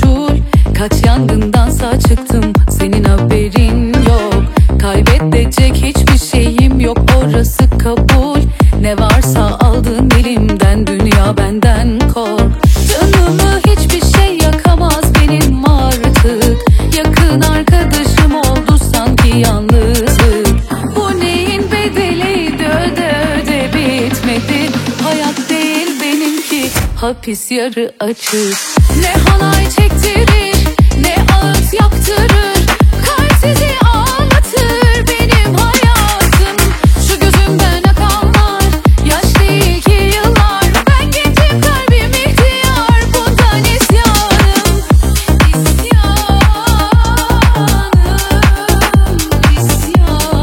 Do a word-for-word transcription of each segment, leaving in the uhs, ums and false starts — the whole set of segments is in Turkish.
usul. Kaç yangından sağ çıktım, senin haberin yok. Kaybedecek hiçbir şeyim yok, orası kabul. Ne varsa aldın elimden, dünya benden kork. Canımı hiçbir şey yakamaz benim artık. Yakın arkadaşım oldu sanki yalnızlık. Bu neyin bedeliydi, öde öde bitmedi. Hayat değil benimki, hapis yarı açık. Ne halay çektirir, ne ağıt yaktırır. Kalp sizi ağlatır benim hayatım. Şu gözümden akanlar yaş değil ki yıllar. Ben gencim, kalbim ihtiyar, bundan isyanım. İsyanım, isyanım.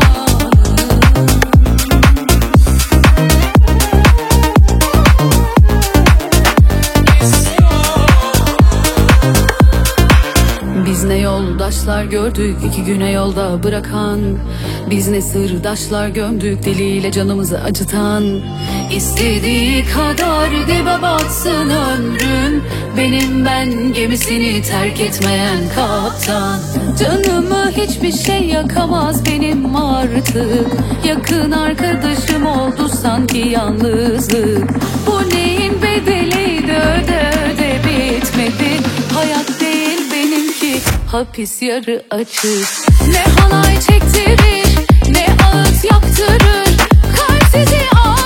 Biz ne yoldaşlar gördük iki güne yolda bırakan. Biz ne sırdaşlar gömdük diliyle canımızı acıtan. İstediği kadar dibe batsın ömrüm, benim ben gemisini terk etmeyen kaptan. Canımı hiçbir şey yakamaz benim artık. Yakın arkadaşım oldu sanki yalnızlık. Bu neyin bedeliydi, öde öde bitmedi. Hayat değil benimki, hapis yarı açık. Ne halay çektirir, ne ağıt yaktırır. Kalp sizi ağlatır